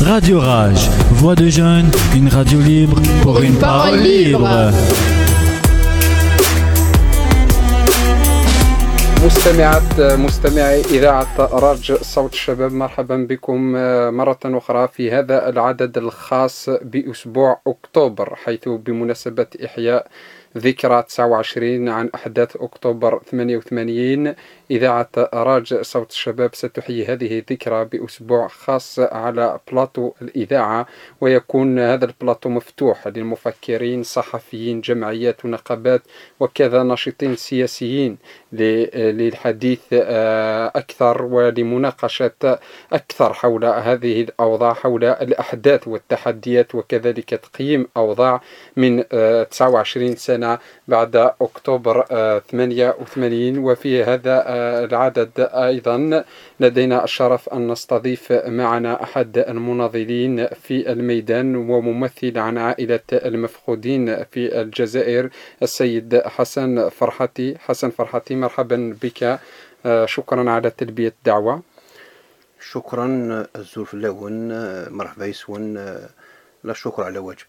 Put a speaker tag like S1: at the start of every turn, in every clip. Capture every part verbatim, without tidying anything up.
S1: Radio Rage, voix de jeunes, une radio libre pour une parole libre.
S2: مستمعات مستمعي إذاعة راج صوت الشباب، مرحبا بكم مرة أخرى في هذا العدد الخاص بأسبوع أكتوبر، حيث بمناسبة إحياء ذكرى تسعة وعشرين عن أحداث أكتوبر ثمانية وثمانين، إذاعة راج صوت الشباب ستحيي هذه الذكرى بأسبوع خاص على بلاطو الإذاعة، ويكون هذا البلاطو مفتوح للمفكرين، صحفيين، جمعيات ونقابات، وكذا ناشطين سياسيين للحديث أكثر ولمناقشة أكثر حول هذه الأوضاع، حول الأحداث والتحديات، وكذلك تقييم أوضاع من تسعة وعشرين سنة بعد أكتوبر ثمانية وثمانين. وفي هذا العدد أيضا لدينا الشرف أن نستضيف معنا أحد المناضلين في الميدان وممثل عن عائلة المفقودين في الجزائر، السيد حسن فرحتي. حسن فرحتي، مرحبا بك، شكرا على تلبية الدعوة.
S3: شكرا الزول اللون، مرحبا يسون، لا شكر على واجب.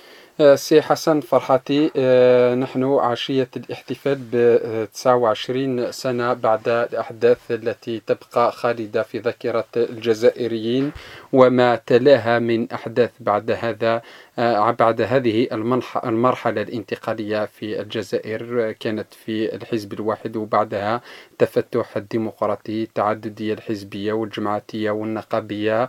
S2: سي حسن فرحتي، نحن عشية الاحتفال ب تسعة وعشرين سنة بعد الأحداث التي تبقى خالدة في ذاكرة الجزائريين، وما تلاها من أحداث بعد هذا بعد هذه المرحلة الانتقالية في الجزائر، كانت في الحزب الواحد، وبعدها تفتح الديمقراطي، التعددية الحزبية والجماعاتية والنقابية،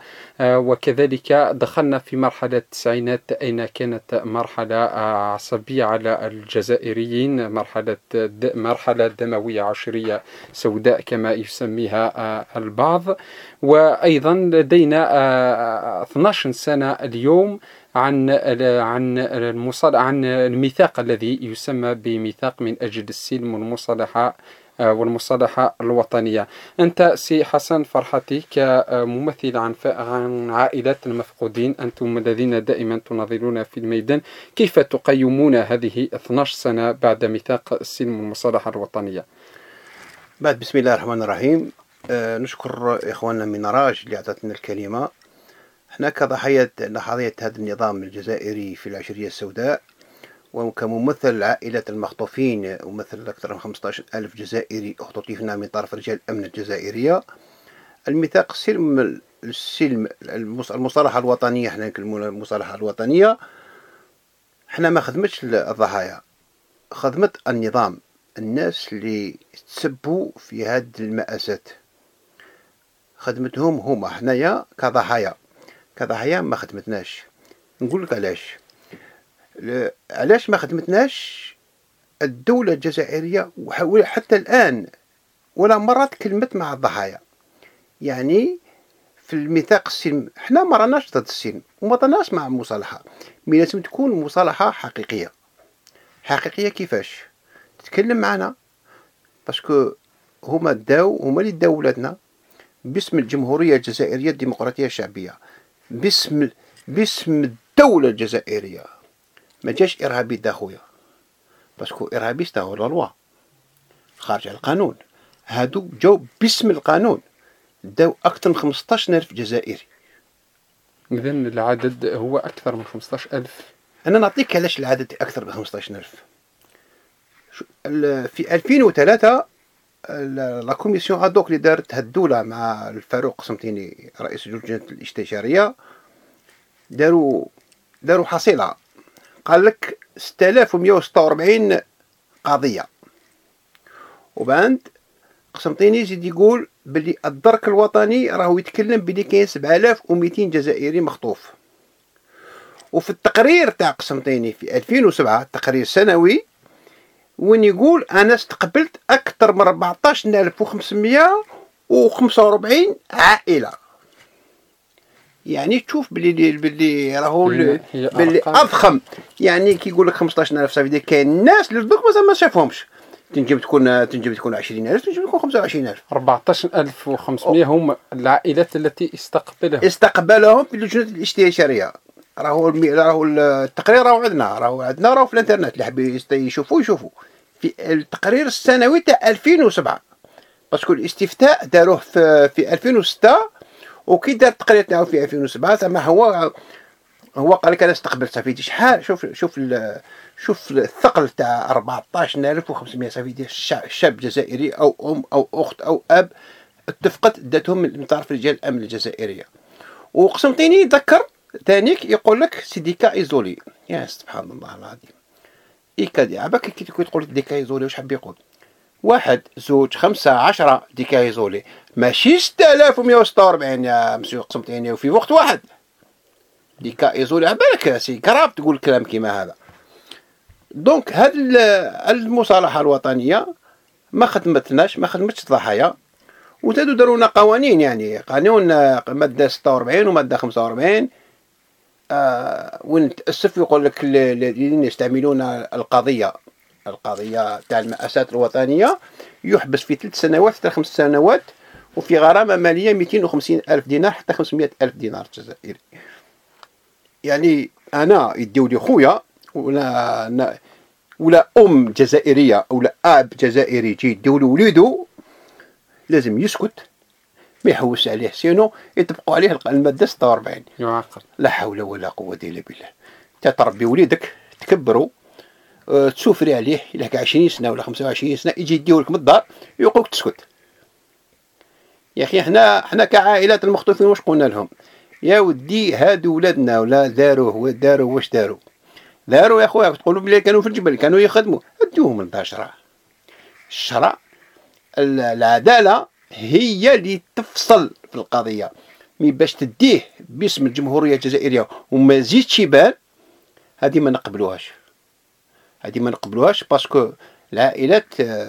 S2: وكذلك دخلنا في مرحلة التسعينات أين كانت مرحلة عصبية على الجزائريين، مرحلة مرحلة دموية عشرية سوداء كما يسميها البعض. وأيضا لدينا اثنتي عشرة سنة اليوم عن عن المصالحة، عن الميثاق الذي يسمى بميثاق من أجل السلم والمصالحة والمصالحة الوطنية. أنت سي حسن فرحتي كممثل عن عن عائلة المفقودين، أنتم الذين دائما تناضلون في الميدان، كيف تقيمون هذه اثنتي عشرة سنة بعد ميثاق السلم والمصالحة الوطنية؟
S3: بعد بسم الله الرحمن الرحيم، أه نشكر إخواننا من راج اللي أعطتنا الكلمة. احنا كضحية لحظية هذا النظام الجزائري في العشرية السوداء، وكممثل عائلة المخطوفين ومثل أكثر من خمسة عشر ألف جزائري اختطفنا من طرف رجال الأمن الجزائرية، الميثاق السلم السلم المصالحة الوطنية، احنا المصالحة الوطنية احنا ما خدمتش الضحايا، خدمت النظام، الناس اللي تسبوا في هذه المآسات خدمتهم هما. حنايا كضحايا كضحايا ما خدمتناش. نقول لك علاش علاش ما خدمتناش. الدولة الجزائرية حتى الآن ولا مرة تكلمت مع الضحايا، يعني في الميثاق السلم احنا ما راناش ضد السلم وما راناش مع المصالحة، مي لازم تكون مصالحة حقيقية. حقيقية كيفاش؟ تتكلم معنا، باسكو هما داو هما اللي داو ولادنا باسم الجمهورية الجزائرية الديمقراطية الشعبية، باسم باسم الدولة الجزائرية. ما جاش إرهابي دا خويا، باسكو إرهابيست هو لا لوا خارج على القانون، هادو جاو باسم القانون، داو أكثر من خمسطاش ألف جزائري.
S2: إذن العدد هو أكثر من خمسطاش ألف.
S3: أنا نعطيك علاش العدد أكثر من خمسطاش ألف. في ألفين وثلاثة لا كوميسيون ادوك اللي دارت هاد الدولة مع الفاروق قسنطيني رئيس اللجنة الاستشارية، داروا داروا حصيلة، قال لك ستة آلاف ومئة وستة وأربعين قضية، وبعد قسنطيني يزيد يقول باللي الدرك الوطني راهو يتكلم باللي كاين سبعة آلاف ومئتين جزائري مخطوف. وفي التقرير تاع قسنطيني في ألفين وسبعة، تقرير سنوي، وين يقول انا استقبلت اكثر من أربعطاش ألف وخمسمئة وخمسة وأربعين عائله. يعني تشوف باللي باللي راهو باللي اضخم، يعني كي يقول لك خمسطاش ألف صافي كاين ناس اللي دوك مازال ما شافهمش، تنجم تكون تنجم تكون عشرين ألف، تنجم تكون خمسة وعشرين ألف.
S2: أربعطاش ألف وخمسمئة هم العائلات التي استقبلهم
S3: استقبلهم في اللجنه الاستشاريه. راهو راهو التقرير راهو عندنا راهو عندنا راهو في الانترنت، اللي حاب يشوفوا يشوفوا في التقرير السنوي تاع ألفين وسبعة، باسكو الاستفتاء داروه في في ألفين وستة، وكي دار التقرير تاعو في ألفين وسبعة زعما هو هو قال لك انا استقبل سفيدي شحال. شوف شوف شوف الثقل تاع أربعطاش ألف وخمسمائة سفيدي شاب جزائري او ام او اخت او اب اتفقت داتهم من طرف رجال الامن الجزائريه. وقسمطيني ذكر تانيك يقول لك سي دي كا ايزولي. يا سبحان الله العظيم. ايكا دي عباك كي تقول دي كا ايزولي واش حاب يقول؟ واحد زوج خمسة عشرة دي كا ايزولي ماشي ستة آلاف ومائة وستة وأربعين يا مسيو قسمطيني وفي وقت واحد. دي كا ايزولي عبالك سي كراب تقول كلام كيما هذا. دونك هاد المصالحة الوطنية ما خدمتناش ما خدمتش ضحايا. وزادوا دارونا قوانين يعني قانون مادة ستة وأربعين ومادة خمسة وأربعين آه وين تأسف يقول لك الذين يستعملون القضية القضية تاع المأساة الوطنية يحبس في ثلاث سنوات حتى خمس سنوات وفي غرامة مالية مئتين وخمسين ألف دينار حتى خمسمائة ألف دينار جزائري. يعني أنا يديولي خويا ولا ولا أم جزائرية ولا أب جزائري يجي يديولي وليدو لازم يسكت ما يحوس عليه سينو يطبقوا عليه المادة ستة وأربعين.
S2: يعاقب.
S3: لا حول ولا قوة إلا بالله. تتربي وليدك تكبروا أه تسوفري عليه إلا عشرين سنة ولا خمسة وعشرين سنة يجي يديولك من الدار يقولك تسكت. يا أخي احنا احنا كعائلات المخطوفين واش قلنا لهم؟ يا ودي هادو ولادنا ولا داروه داروا واش داروا؟ داروا يا خويا تقولوا بلي كانوا في الجبل كانوا يخدموا ادوهم لدار الشرع. الشرع العدالة هي اللي تفصل في القضية. مي باش تديه باسم الجمهورية الجزائرية وما زيدش يبان هذه ما نقبلوهاش. هذه ما نقبلوهاش باسكو العائلات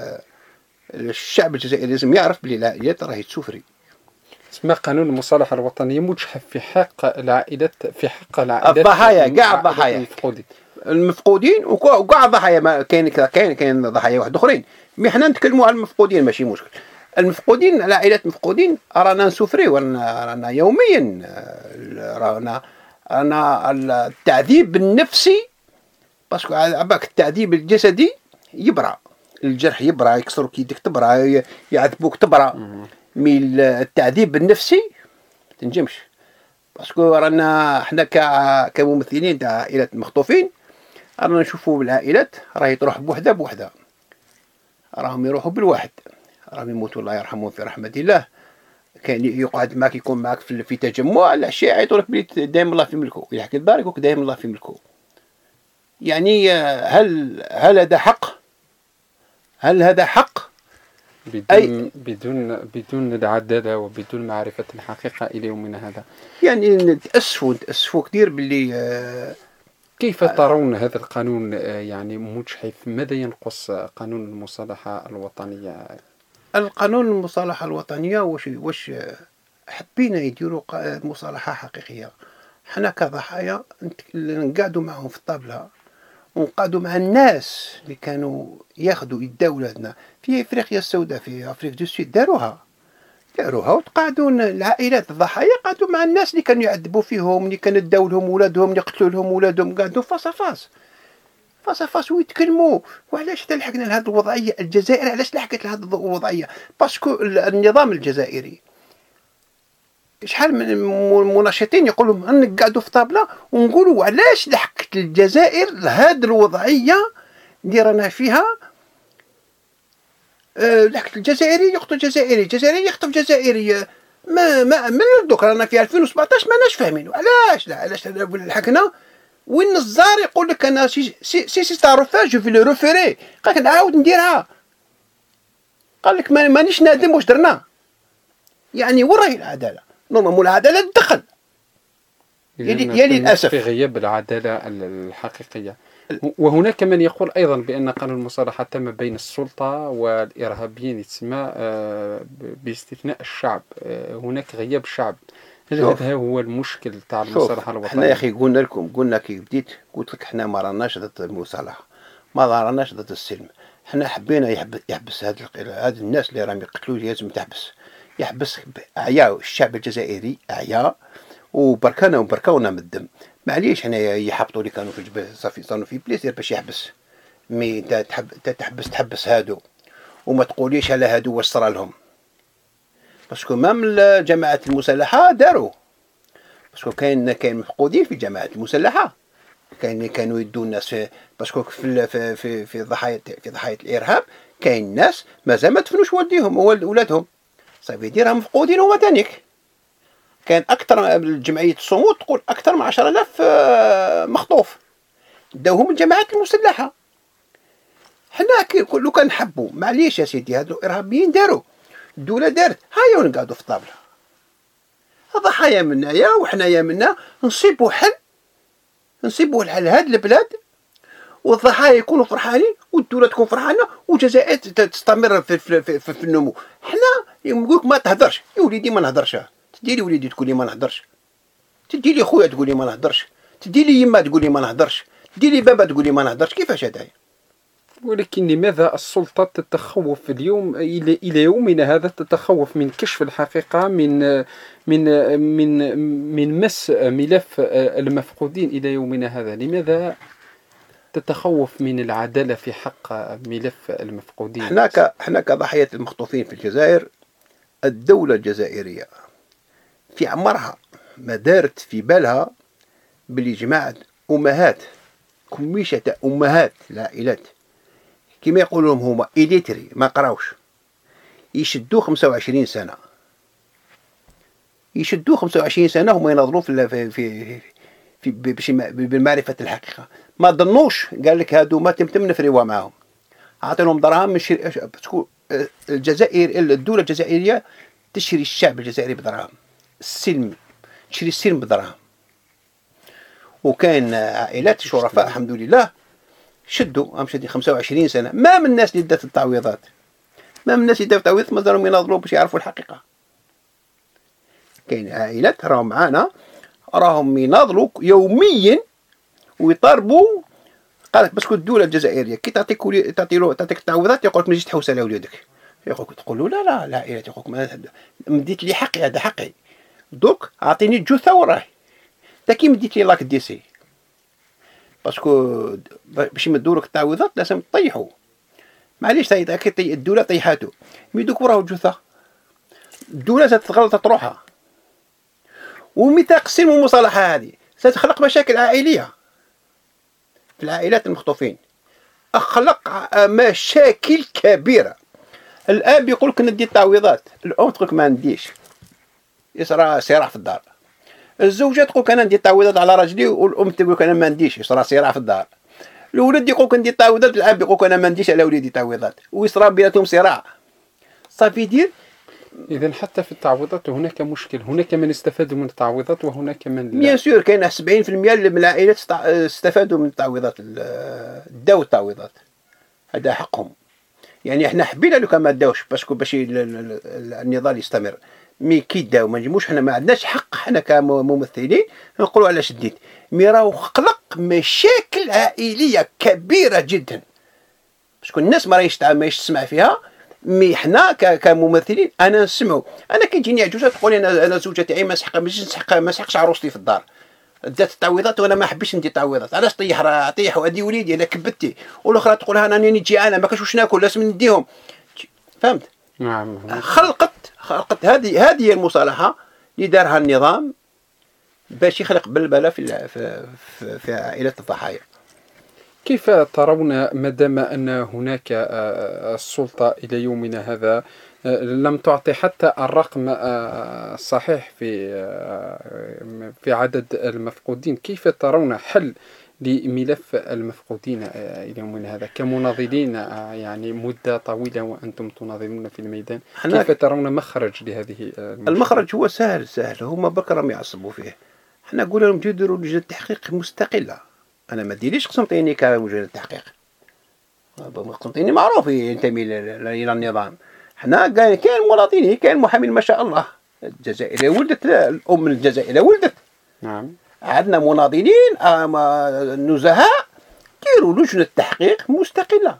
S3: الشعب الجزائري لازم يعرف بلي العائلات راهي تسوفري.
S2: اسمه قانون المصالحة الوطنية مجحف في حق العائلات في حق العائلات
S3: الضحايا كاع الضحايا
S2: المفقودين
S3: المفقودين وكاع الضحايا ما كاين كاين كاين ضحايا واحد اخرين. مي حنا نتكلموا على المفقودين ماشي مشكل. المفقودين العائلات المفقودين رانا نسوفريو رانا يوميا رانا رانا التعذيب النفسي باسكو عباك التعذيب الجسدي يبرى الجرح يبرى يكسروا كيدك تبرى يعذبوك تبرى. مي التعذيب النفسي تنجمش باسكو رانا حنا كممثلين تاع عائلات المخطوفين رانا نشوفوا العائلات راهي تروح بوحده بوحده راهم يروحوا بالواحد راهم يموتوا الله يرحمهم في رحمة الله. كان يقعد معك يكون معك في, في تجمع العشاء يعيطوا لك بلي دايم الله في ملكه يحكي الدار يقولك دايم الله في ملكه. يعني هل هل هذا حق؟ هل هذا حق؟
S2: بدون أي بدون بدون العدالة وبدون معرفة الحقيقة إلى يومنا هذا.
S3: يعني نتأسفوا نتأسفوا كثير باللي
S2: كيف ترون هذا القانون يعني مجحف؟ ماذا ينقص قانون المصالحة الوطنية؟
S3: القانون المصالحة الوطنية واش واش حبينا يديروا مصالحة حقيقية. حنا كضحايا نقعدوا معهم في الطابلة ونقعدوا مع الناس اللي كانوا ياخذوا يداو ولادنا في افريقيا السوداء في افريقيا دو سود داروها داروها وتقعدوا العائلات الضحايا قعدوا مع الناس اللي كانوا يعذبوا فيهم اللي كانوا داو لهم ولادهم اللي قتلوا لهم ولادهم قعدوا فاس فاس فاس فاس ويتكلموا. وعلاش لحقنا لهذه الوضعيه الجزائر علاش لحقت لهذه الوضعيه؟ باسكو النظام الجزائري شحال من المناشطين يقولوا نقعدوا في طابله ونقولوا علاش لحقت الجزائر لهذه الوضعيه اللي رانا فيها. أه لحقت الجزائري يقتل جزائري جزائري يخطف جزائري ما ما من دوك رانا في ألفين وسبعطاش ماناش فاهمين علاش لا علاش لحقنا. وين الزار يقول لك انا سي سي سي تعرفها جو في لو ريفيري قال لك نعاود نديرها قال لك مانيش نادم واش درنا. يعني وين راهي العداله؟ نورمالمون العداله تدخل يلي يلي للاسف
S2: في غياب العداله الحقيقيه. وهناك من يقول ايضا بان قانون المصالحه تم بين السلطه والارهابيين يتسمى باستثناء الشعب. هناك غياب الشعب. هذا هو المشكل تاع المصالحه الوطنيه.
S3: احنا يا اخي قلنا لكم قلنا كي بديت قلت لك احنا ما راناش ضد المصالحه ما راناش ضد السلم. احنا حبينا يحبس, يحبس هاد هاد الناس اللي راهم يقتلوا لازم تحبس يحبس اعياء الشعب الجزائري اعياء وبركانا وبركاونا من الدم. معليش هنا يحبطوا اللي كانوا في الجبل صافي صاروا في بليسير باش يحبس. مي تحب تحبس تحبس هادو وما تقوليش على هادو واش صرا لهم. باسكو مام الجماعات المسلحة داروا، باسكو كاين كاين مفقودين في الجماعات المسلحة، كاين كانوا يدوا الناس في، باسكو في في في في ضحايا في ضحايا الارهاب كاين ناس مازال ما دفنوش والديهم ولادهم، صافي يدير راهم مفقودين هما تانيك. كان اكثر جمعيه الصمود تقول اكثر من عشرة آلاف مخطوف داوهم الجماعات المسلحه. حنا كي لو كان نحبوا معليش يا سيدي هادو الارهابيين داروا، الدوله دارت، هيا نقعدوا في الطابله، الضحايا منايا وحنايا منا، نصيبوا حل نصيبوا الحل هاد البلاد، والضحايا يكونوا فرحانين والدوله تكون فرحانه والجزائر تستمر في, في, في, في, في النمو. حنا نقولك ما تهدرش يا وليدي، ما نهدرش، تدي لي وليدي تقول لي ما نهدرش، تدي لي خويا تقول لي ما نهدرش، تدي لي يما تقول لي ما نهدرش، تدي لي بابا تقول لي ما نهدرش، كيفاش هدايا؟
S2: ولكن لماذا السلطة تتخوف اليوم إلى إلى يومنا هذا، تتخوف من كشف الحقيقة، من من من من مس ملف المفقودين إلى يومنا هذا؟ لماذا تتخوف من العدالة في حق ملف المفقودين؟
S3: احنا ك احنا كضحية المخطوفين في الجزائر، الدولة الجزائرية في عمرها ما دارت في بالها بلي جماعة أمهات كميشة أمهات العائلات كما يقولون هما إليتري ما قراوش، يشدوا خمسة وعشرين سنة، يشدوا خمسة وعشرين سنة هما ينظرون في في في, في بمعرفة الحقيقة. ما ظنوش قال لك هادو ما تم نفريوا معاهم، عطينهم دراهم من شري الجزائر، الدولة الجزائرية تشري الشعب الجزائري بدراهم، السلم تشري السلم بدراهم. وكان عائلات شرفاء الحمد لله شدوا امشي خمسة وعشرين سنة، ما من الناس اللي دات التعويضات، ما من الناس اللي دات التعويضات مازالهم يناضلوا باش يعرفوا الحقيقة. كاين عائلات راهم معانا راهم يناضلوا يوميا ويطالبوا، قالت باسكو الدولة الجزائرية كي تعطيك ولي تعطي له تعطيك التعويضات يقول لك ما تجيش تحوس على ولادك، يقول لك تقول له لا لا العائلات يقول لك ما مديت لي حقي، هذا حقي، دوك اعطيني الجثة وراي، تا كي مديت لي لاك ديسي، باسكو باش يمدوا لك التعويضات لازم تطيحوا، معليش الدولة طيحاتو مي دوك وراه الجثة، الدولة ستغلط تروحها، وميثاق السلم والمصالحة هذه ستخلق مشاكل عائلية في العائلات المخطوفين، أخلق مشاكل كبيرة. الآب يقول لك ندي التعويضات، الأم تقول لك ما نديش، يصرى صراع في الدار. الزوجة تقول لك أنا ندي التعويضات على راجلي، والأم تقول لك أنا ما نديش، يصرى صراع في الدار. الولد يقول لك ندي التعويضات، الأب يقول لك أنا ما نديش على وليدي تعويضات، ويصرى بيناتهم صراع. صافي يدير.
S2: إذا حتى في التعويضات هناك مشكل، هناك من استفادوا من التعويضات وهناك من لا.
S3: بيان سور كاين سبعين بالمئة من العائلات استفادوا من التعويضات، داو التعويضات، هذا حقهم. يعني احنا حبينا لو كان ما داوش باسكو باش النضال يستمر، مي كي داو ما نجموش، حنا ما عندناش حق حنا كممثلين نقولوا علاش شديت، مي راهو خلق مشاكل عائليه كبيره جدا، باسكو الناس ما راهيش ما تسمع فيها، مي حنا كممثلين انا نسمعوا. انا كيجيني عجوزه تقول لي انا انا زوجة تاعي ما نسحق ماشي نسحق ما نسحقش عروستي في الدار، دات التعويضات وانا ما حبيتش ندي تعويضات، علاش طيح راه طيح وادي وليدي انا كبتي، والاخرى تقول انا راني جيعانه ما كاش واش ناكل لازم نديهم، فهمت؟
S2: نعم.
S3: خلقت خلقت هذه هذه المصالحه اللي دارها النظام باش يخلق بلبله في في في عائله الضحايا.
S2: كيف ترون ما دام أن هناك السلطة إلى يومنا هذا لم تعطي حتى الرقم الصحيح في في عدد المفقودين، كيف ترون حل لملف المفقودين إلى يومنا هذا كمناضلين يعني مدة طويلة وأنتم تناضلون في الميدان؟ كيف ترون مخرج لهذه المشكلة؟
S3: المخرج هو سهل سهل، هما بكرة ما يعصبوا فيه، احنا قلنا لهم يديروا لجنة تحقيق مستقلة. انا ما ديريش قسنطيني كوجه التحقيق، قسنطيني معروف ينتمي الى النظام، حنا كاين مواطنين، كاين محامين ما شاء الله، الجزائر ولدت، الام الجزائر ولدت.
S2: نعم.
S3: عندنا مناضلين نزهاء ديروا لجنة تحقيق مستقلة،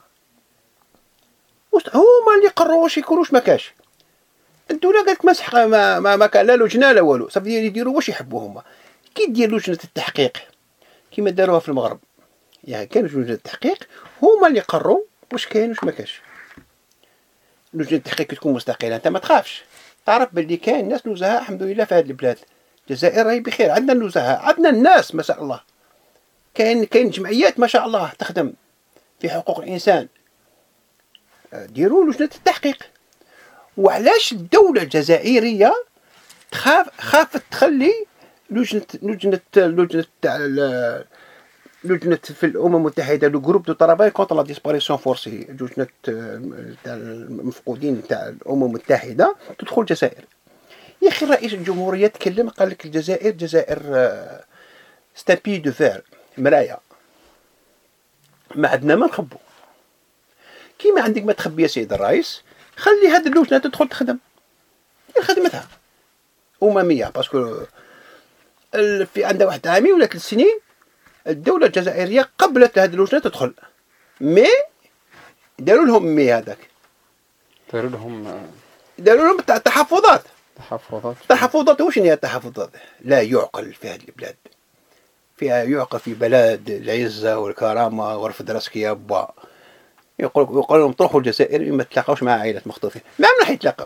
S3: هما اللي قرروا واش يكون واش ما كاش. الدولة قالت مسح ما ما, ما كان لا لجنة لا والو، صافي يديروا واش يحبوا هما. كي دير لجنة التحقيق كما داروها في المغرب، يعني كان لجنة التحقيق هما اللي قرروا واش كاين واش ما كاش. لجنة التحقيق تكون مستقلة، انت ما تخافش، تعرف باللي كاين ناس نزهاء الحمد لله في هذه البلاد. الجزائر راهي بخير، عندنا النزهاء، عندنا الناس ما شاء الله. كاين كاين جمعيات ما شاء الله تخدم في حقوق الانسان. ديروا لجنة التحقيق. وعلاش الدولة الجزائرية تخاف خافت تخلي لجنة لجنة لجنة تاع لجنة في الأمم المتحدة لو جروب دو طرافاي كونتر لا ديسباريسيون فورسي، لجنة تاع المفقودين تاع الأمم المتحدة تدخل الجزائر. يا أخي رئيس الجمهورية تكلم قال لك الجزائر الجزائر ستابي دو فير، مرايا، ما عندنا ما نخبو. كيما عندك ما تخبي يا سيد الرئيس، خلي هذه اللجنة تدخل تخدم خدمتها أممية. باسكو في عندها واحد عامي ولا ثلاث سنين الدولة الجزائرية قبلت هذه اللجنة تدخل، مي داروا لهم مي هذاك
S2: داروا لهم
S3: داروا لهم تحفظات
S2: تحفظات
S3: تحفظات واش هي التحفظات؟ لا يعقل في هذه البلاد، فيها يعقل في بلد العزة والكرامة ورفد راسك يا با. يقول يقول لهم تروحوا الجزائر ما تلاقاوش مع عائلات مخطوفين، ما راح يتلاقاو.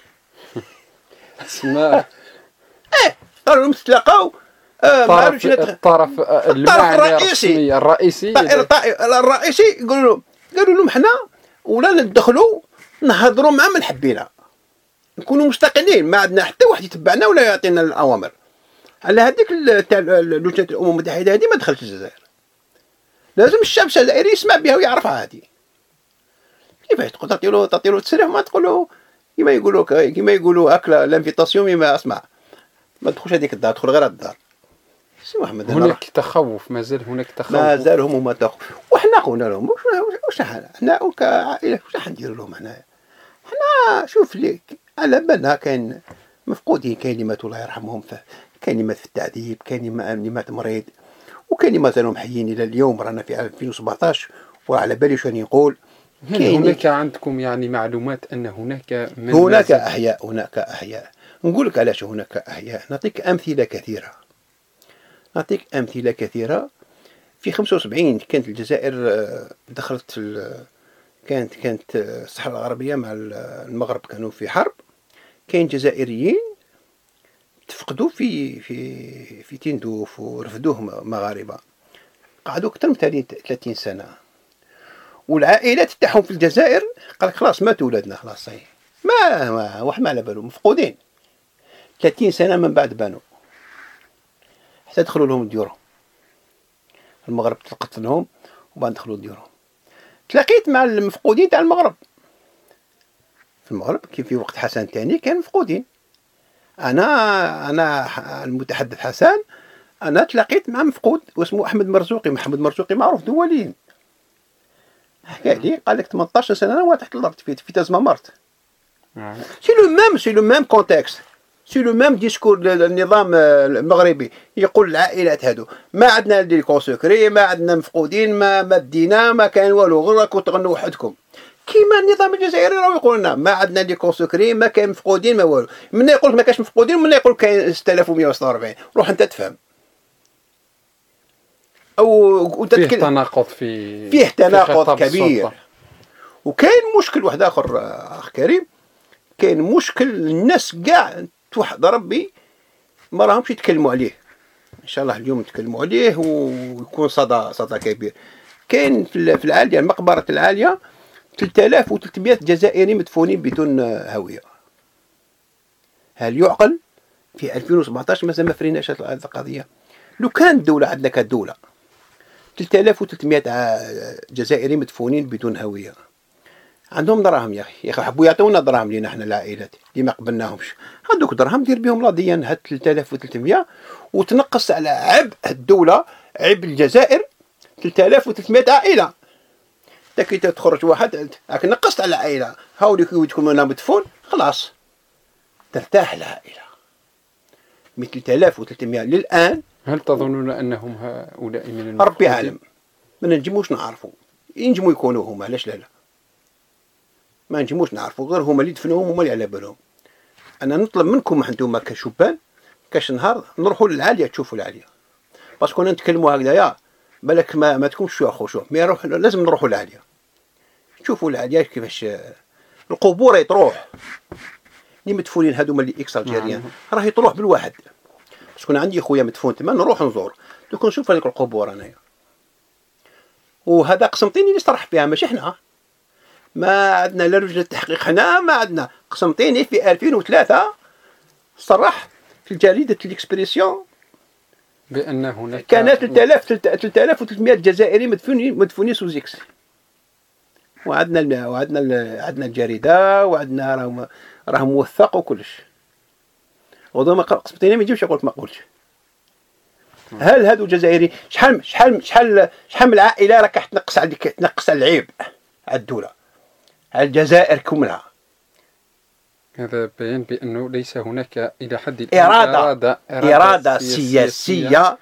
S2: اسماء
S3: ايه قالوا لهم تتلاقاو
S2: الطرف الطرف الرئيسي الرئيسي
S3: الرئيسي يقولوا لهم قالوا لهم حنا ولا ندخلوا نهضروا مع من حبينا، نكونوا مستقلين، ما عندنا حتى واحد يتبعنا ولا يعطينا الاوامر. على هذيك تاع لجنة الامم المتحدة هذه ما دخلتش الجزائر، لازم الشعب الجزائري يسمع بها ويعرفها. هذه كيفاش تقول تعطيلو تعطيلو تسريح ما تقولوا كيما يقولوا كيما يقولوا هكلا لانفيتاسيون مما اسمع ما تدخلش هذيك الدار، تدخل غير الدار. سي محمد
S2: هناك تخوف، مازال هناك تخوف،
S3: مازال هما تخوف. وحنا قلنا لهم واش حنا كعائله واش راح نديروا لهم حنايا؟ حنا شوف ليك على بالنا كاين مفقودين، كاين اللي ماتوا الله يرحمهم، كاين اللي مات في التعذيب، كاين اللي مات مريض، وكاين اللي مازالهم حيين الى اليوم. رانا في ألفين وسبعطاش وعلى بالي شنو نقول.
S2: هل هناك عندكم يعني معلومات ان هناك من
S3: هناك احياء هناك احياء نقول لك علاش هناك احياء. نعطيك امثله كثيره نعطيك امثله كثيره في خمسة وسبعين كانت الجزائر دخلت كانت كانت الصحراء الغربيه مع المغرب كانوا في حرب. كاين جزائريين تفقدوا في في في تندوف ورفدوهم مغاربه، قعدوا اكثر من ثلاثين سنه. والعائلات تاعهم في الجزائر قال لك خلاص ماتوا ولادنا خلاص صحيح، ما, ما واحد ما على بالهم، مفقودين. ثلاثين سنه من بعد بانوا حتى دخلوا لهم ديورهم. المغرب تلقت لهم وبعد دخلوا ديورهم. تلاقيت مع المفقودين تاع المغرب. في المغرب كيف في وقت حسن الثاني كان مفقودين. انا انا المتحدث حسن انا تلاقيت مع مفقود واسمه احمد مرزوقي. محمد مرزوقي معروف دوليا، حكى لي قال لك ثمنطاش سنه انا تحت الارض في في تازمامارت. سي لو ميم سي لو ميم كونتكست سي لو ميم ديسكور. النظام المغربي يقول العائلات هادو ما عندنا دي كونسكري، ما عندنا مفقودين، ما ما دينا، ما كان والو، غير راكم تغنوا وحدكم. كيما النظام الجزائري راه يقول لنا ما عندنا دي كونسكري، ما كان مفقودين، ما والو. من يقول لك ما كاش مفقودين ومن يقول كاين ستة آلاف ومئة وستة وأربعين. روح انت تفهم. او
S2: فيه تناقض في
S3: فيه تناقض كبير. وكاين مشكل واحد اخر اخ كريم، كاين مشكل الناس كاع توحد ربي ما راهمش يتكلموا عليه. ان شاء الله اليوم نتكلموا عليه ويكون صدى صدى كبير. كاين في العاليه مقبره العاليه ثلاثة آلاف وثلاثمئة جزائري مدفونين بدون هويه. هل يعقل؟ في ألفين وسبعطاش مازال ما فريناش هذه القضيه. لو كان الدوله عندنا كدوله ثلاثة آلاف وثلاثمئة جزائري مدفونين بدون هويه، عندهم دراهم يا اخي يا اخي حبوا يعطيونا دراهم لينا احنا العائلات اللي ما قبلناهمش. هذوك دراهم دير بهم لا ديان هاد ثلاثة آلاف وثلاثمئة وتنقص على عبء الدوله، عبء الجزائر ثلاثة آلاف وثلاثمئة عائله. انت كي تخرج واحد راك نقصت على عائله، هاولي كي تكون مدفون خلاص ترتاح العائله. من ثلاثة آلاف وثلاثمئة للان.
S2: هل تظنون انهم هؤلاء من المفقودين؟
S3: ربي عالم، ما نجموش نعرفوا. ينجموا يكونوا هما، علاش لا لا ما نجموش نعرفوا، غير هما اللي دفنوهم هما اللي على بالهم. انا نطلب منكم انتم كشبان كاش نهار نروحوا للعاليه تشوفوا العاليه، باسكو نتكلموا هكذايا بالك ما ما تكونش شو اخو شوف، مي نروح لازم نروحوا للعاليه. شوفوا العاليه كيفاش القبور يطروح اللي مدفونين هذوما اللي اكس الجيريان راه يطروح بالواحد. شكون عندي خويا مدفون تما نروح نزور دوك نشوف هذيك القبور انايا. وهذا قسمطيني اللي صرح فيها ماشي حنا، ما عندنا لا لجنة التحقيق حنا، ما عندنا. قسمطيني في ألفين وثلاثة صرح في جريدة الإكسبريسيون
S2: بأن هناك
S3: كان ثلاثة آلاف وثلاثمائة جزائري مدفونين مدفونين سوز إكس. وعندنا وعندنا عندنا الجريدة وعندنا راهم راهم موثق وكلش. وضو ما قسمطيني ما يجيبش يقول ما قولش. هل هذو جزائري شحال شحال شحال شحال من العائلة راك تنقص على تنقص على العيب على الدولة على الجزائر كاملها.
S2: هذا بيان بأنه ليس هناك إلى حد الآن
S3: إرادة
S2: إرادة,
S3: إرادة, إرادة سياسية, سياسية.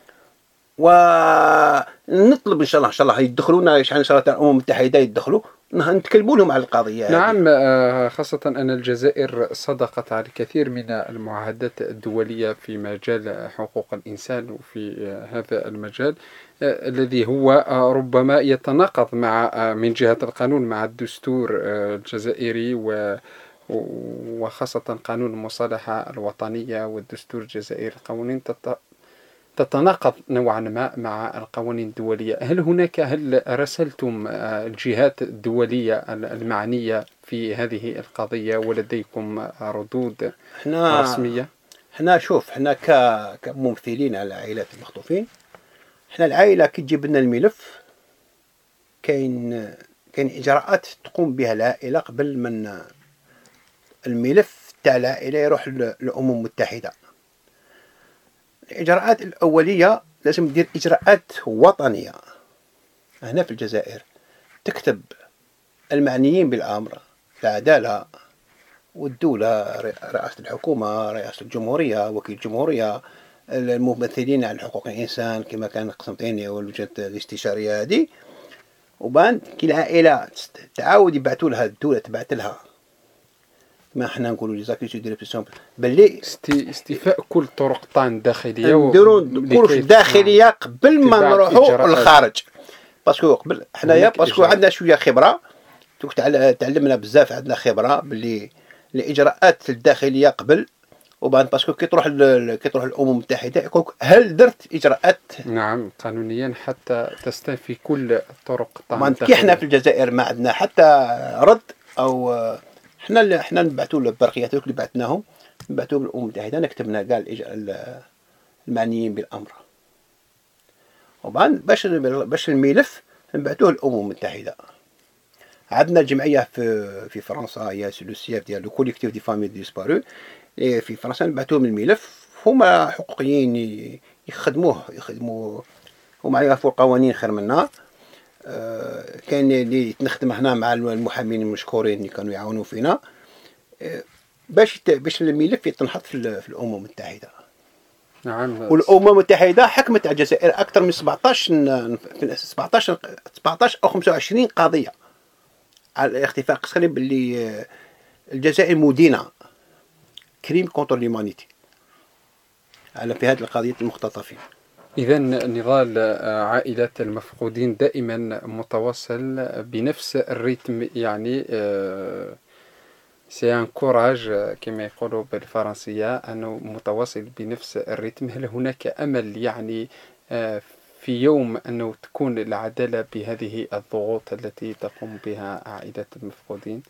S3: ونطلب إن شاء الله إن شاء الله يدخلونا إن شاء الله الأمم المتحدة يدخلوا نتكلموا لهم على القضية.
S2: نعم، خاصة أن الجزائر صدقت على الكثير من المعاهدات الدولية في مجال حقوق الإنسان وفي هذا المجال الذي هو ربما يتناقض مع من جهة القانون مع الدستور الجزائري و وخاصة قانون المصالحة الوطنية والدستور الجزائري. قوانين تتناقض نوعا ما مع القوانين الدولية. هل هناك هل رسلتم الجهات الدولية المعنية في هذه القضية ولديكم ردود
S3: احنا
S2: رسمية؟
S3: احنا شوف احنا كممثلين على عائلات المخطوفين، احنا العائلة كي تجيب لنا الملف كاين كاين إجراءات تقوم بها العائلة قبل من الملف تاع العائلة يروح للأمم المتحدة. الإجراءات الأولية لازم ندير إجراءات وطنية هنا في الجزائر، تكتب المعنيين بالأمر العدالة والدولة، رئاسة الحكومة، رئاسة الجمهورية، وكيل الجمهورية، الممثلين عن حقوق الإنسان كما كان قسمطيني واللجنة الاستشارية هذه. وبان كي العائلة تعاود يبعثوا لها الدولة تبعث لها ما احنا نقولوا لي زاكيسو دي ريبريسيون باللي
S2: استيفاء كل طرق طعن داخليه
S3: نديروا كلش داخليه قبل ما نروحوا للخارج. باسكو قبل حنايا باسكو عندنا شويه خبره، تعلمنا بزاف، عندنا خبره باللي الاجراءات الداخليه قبل وبعد باسكو كي تروح كي تروح الامم المتحده يقولك هل درت اجراءات
S2: نعم قانونيا حتى تستفي كل طرق
S3: طعن داخليه. احنا في الجزائر ما عندنا حتى رد او احنا اللي احنا نبعثوا البرقيات اللي بعثناهم نبعثوهم للامم المتحده، نكتبنا كاع المعنيين بالامر وبعد باش باش الملف نبعثوه للامم المتحده. عندنا الجمعيه في في فرنسا هي لو سياف ديال لو كوليكتيف دي فامي ديسبارو في فرنسا، نبعثوهم الملف. هما حقوقيين يخدموه يخدموا هما يعرفوا القوانين خير منا. أه كان اللي نخدم هنا مع المحامين المشكورين اللي كانوا يعاونوا فينا أه باش باش الملف يتنحط في, في الامم المتحده.
S2: نعم.
S3: والامم المتحده حكمت على الجزائر اكثر من سبعطاش سبعطاش سبعطاش او خمسة وعشرين قضيه على الاختفاء قسري باللي الجزائر مدينه كريم كونتر ليمانيتي على في هذه القضيه المختطفين.
S2: إذا نضال عائلات المفقودين دائما متواصل بنفس الريتم، يعني سي ان كوراج كما يقولوا بالفرنسية أنه متواصل بنفس الريتم. هل هناك أمل يعني في يوم أنه تكون العدالة بهذه الضغوط التي تقوم بها عائلات المفقودين؟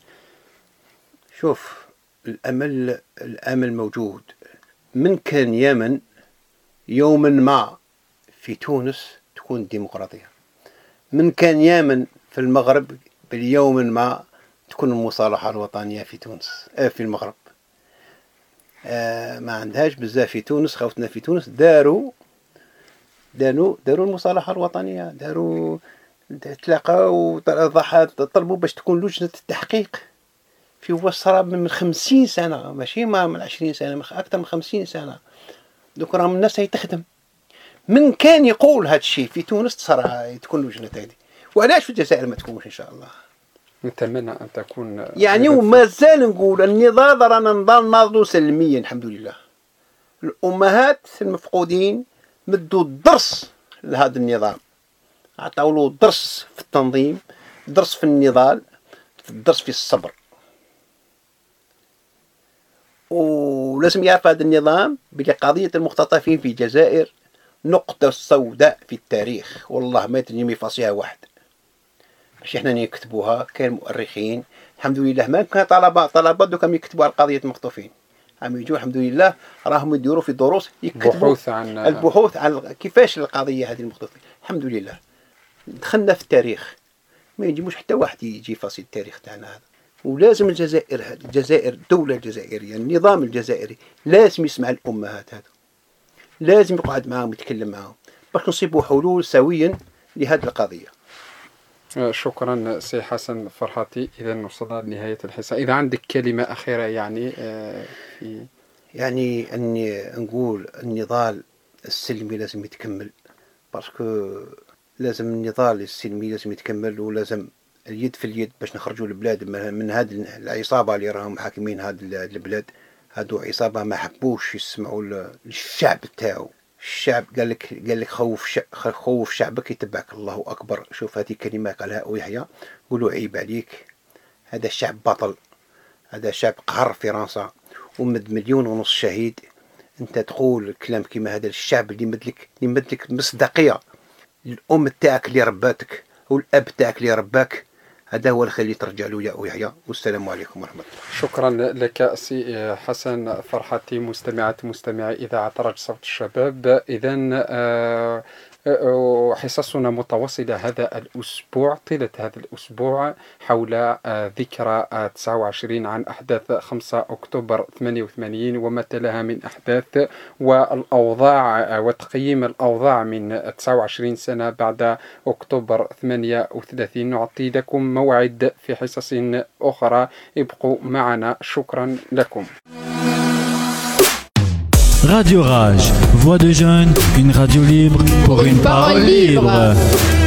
S3: شوف الأمل الأمل موجود. من كان يمن يوما ما في تونس تكون ديمقراطية، من كان يمن في المغرب باليوم ما تكون المصالحة الوطنية في تونس آه في المغرب. آه ما عندهاش بزاف في تونس، خوتنا في تونس داروا داروا داروا المصالحة الوطنية، داروا تلاقاو طلبوا باش تكون لجنة التحقيق في وسط من خمسين سنة، ماشي ما من عشرين سنة، من أكثر من خمسين سنة. دوك راهم الناس هي تخدم. من كان يقول هذا الشيء في تونس تصرى تكون لجنة هذه، وعلاش في الجزائر ما تكونش إن شاء الله؟
S2: نتمنى أن تكون
S3: يعني وما زال نقول النضال رانا نضال ناضلو سلميا الحمد لله. الأمهات المفقودين مدوا الدرس لهذا النظام، عطاولو درس في التنظيم، درس في النضال، درس في الصبر. ولازم يعرف هذا النظام بلي قضية المختطفين في الجزائر نقطة سوداء في التاريخ، والله ما تنجم يفاصيها واحد. ماشي احنا نكتبوها، كان مؤرخين الحمد لله، ما كان طلبة طلبة دوك كانوا يكتبوا على قضية المخطوفين، عم يجوا الحمد لله راهم يديروا في دروس يكتبوا
S2: بحوث عن
S3: البحوث عن كيفاش القضية هذه المخطوفين. الحمد لله دخلنا في التاريخ، ما يجيبوش حتى واحد يجي يفاصل التاريخ تاعنا هذا. ولازم الجزائر هذه الجزائر الدولة الجزائرية النظام الجزائري لازم يسمع الأمهات هذا، لازم يقعد معهم يتكلم معهم باش نصيبوا حلول سويا لهذه القضية.
S2: شكرا سي حسن فرحاتي. إذا وصلنا لنهاية الحصة، إذا عندك كلمة أخيرة يعني في
S3: يعني أني نقول النضال السلمي لازم يتكمل، باسكو لازم النضال السلمي لازم يتكمل، ولازم اليد في اليد باش نخرجوا البلاد من هذه العصابة اللي راهم حاكمين هذه البلاد. هادو عصابة ما حبوش يسمعوا للشعب تاعو. الشعب قال لك قال لك خوف خوف شعبك يتبعك. الله أكبر. شوف هذه كلمة قالها يحيى، قولوا عيب عليك، هذا الشعب بطل، هذا شعب قهر فرنسا ومد مليون ونص شهيد. انت تقول كلام كيما هذا الشعب اللي مدلك اللي مدلك مصداقية الأم تاعك اللي رباتك والأب تاعك اللي رباك، هذا هو الخير اللي ترجع له يا يحيى. والسلام عليكم ورحمة الله.
S2: شكرا لك سي حسن فرحاتي. مستمعات مستمعي إذاعة راديو صوت الشباب، إذن آه حصصنا متواصلة هذا الأسبوع طيلة هذا الأسبوع حول ذكرى تسعة وعشرين عن أحداث خمسة أكتوبر ثمانية وثمانين وما تلاها من أحداث والأوضاع وتقييم الأوضاع من تسعة وعشرين سنة بعد أكتوبر ثمانية وثلاثين. نعطي لكم موعد في حصص أخرى، ابقوا معنا. شكرا لكم.
S1: Radio Rage, voix de jeunes, une radio libre pour une parole libre.